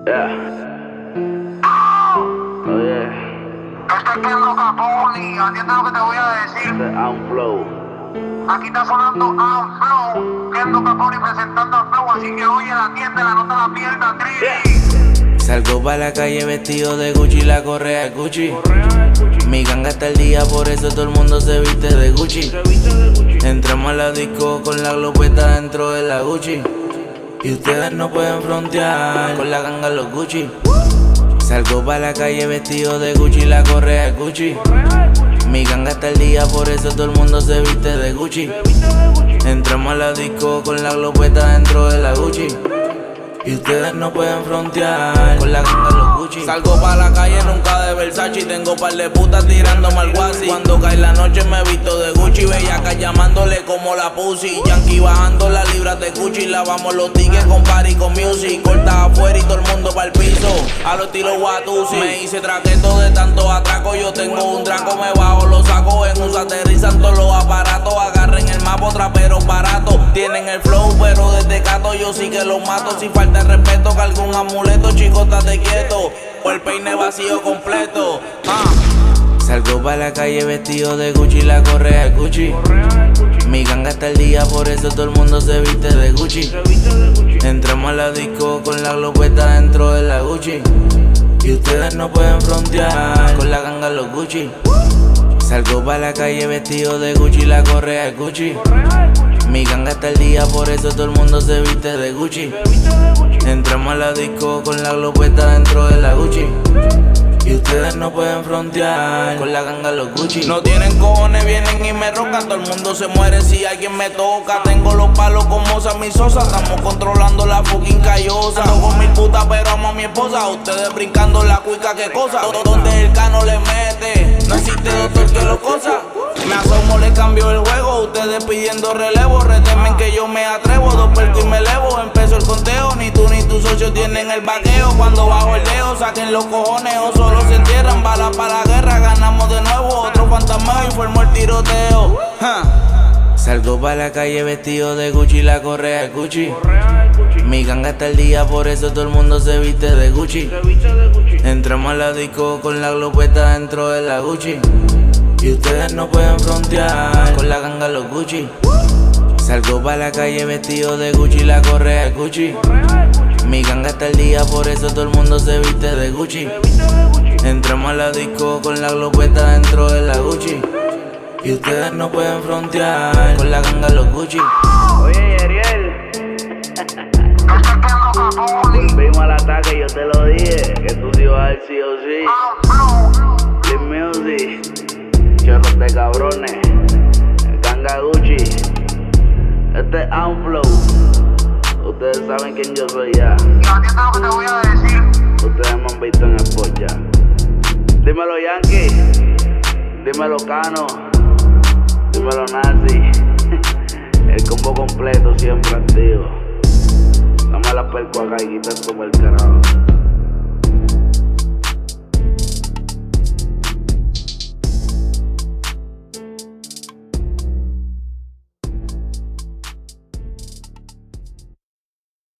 Yeah. Oye. Este es Kendro Caponi, atiende lo que te voy a decir. Flow. Aquí está sonando Flow. Kendro Caponi presentando a Flow, así que oye, atiéndela, no te la pierdas, Trini. Salgo pa' la calle vestido de Gucci, la correa es Gucci. Mi ganga está al día, por eso todo el mundo se viste de Gucci. Entramos a la disco con la glopeta dentro de la Gucci. Y ustedes no pueden frontear con la ganga los Gucci. Salgo pa' la calle vestido de Gucci, la correa es Gucci. Mi ganga está al día, por eso todo el mundo se viste de Gucci. Entramos a la disco con la glopeta dentro de la Gucci. Y ustedes no pueden frontear con la ganga los Gucci. Salgo pa' la calle nunca de Versace. Tengo par de putas tirándome al guasi. Cuando cae la noche me visto de Gucci. Bellaca llamándole como la pussy. Yankee bajando las libras de Gucci. Lavamos los tickets con party con music. Corta afuera y todo el mundo pa'l piso. A los estilo Watusi. Me hice traqueto de tanto atraco. Yo tengo un draco, me bajo los saco. En un aterrizan todos los aparatos. Agarren el mapa, traperos baratos. Tienen el flow, pero desde cato yo sí que los mato. Si falta el respeto, que algún amuleto, chico, estate quieto. O el peine vacío completo. Salgo pa' la calle vestido de Gucci, la correa es Gucci. Mi ganga está al día, por eso todo el mundo se viste de Gucci. Entramos a la disco con la glopeta dentro de la Gucci. Y ustedes no pueden frontear con la ganga los Gucci. Salgo pa' la calle vestido de Gucci, la correa es Gucci. Mi ganga está al día, por eso todo el mundo se viste de Gucci. Entramos a la disco con la glopeta dentro de la Gucci. Y ustedes no pueden frontear con la ganga los Gucci. No tienen cojones, vienen y me rocan. Todo el mundo se muere si alguien me toca. Tengo los palos como Sammy Sosa. Estamos controlando la fucking callosa. Ando con mil putas pero amo a mi esposa. Ustedes brincando la cuica, qué cosa. Donde el cano le mete, no existe doctor que lo cosa. Me asomo, le cambio el juego. Ustedes pidiendo relevo. Retemen que yo me atrevo. Dos percos y me elevo. Empezó el conteo. Ni tú ni tus socios tienen el vaqueo. Cuando bajo el dedo, saquen los cojones o solo se entierran. Balas para la guerra, ganamos de nuevo. Otro fantasma y formó el tiroteo. Salgo pa' la calle vestido de Gucci, la correa es Gucci. Mi ganga está al día, por eso todo el mundo se viste de Gucci. Entramos a la disco con la glopeta dentro de la Gucci. Y ustedes no pueden frontear con la ganga los Gucci. Salgo pa' la calle vestido de Gucci, la correa es Gucci. Mi ganga está al día, por eso todo el mundo se viste de Gucci. Entramos a la disco con la glopeta dentro de la Gucci. Y ustedes no pueden frontear con la ganga los Gucci. Oye, Ariel. Volvimos al ataque, yo te lo dije. Que tú te ibas a dar sí o sí. Clean Music. Chorros de cabrones. Ganga Gucci. Este es Flow. Ustedes saben quién yo soy ya. Y atiende lo que te voy a decir. Ustedes me han visto en el spot ya. Dímelo Yankee. Dímelo Cano. Dímelo Nazi. El combo completo siempre activo. Dame la perco acá y quita como el carajo.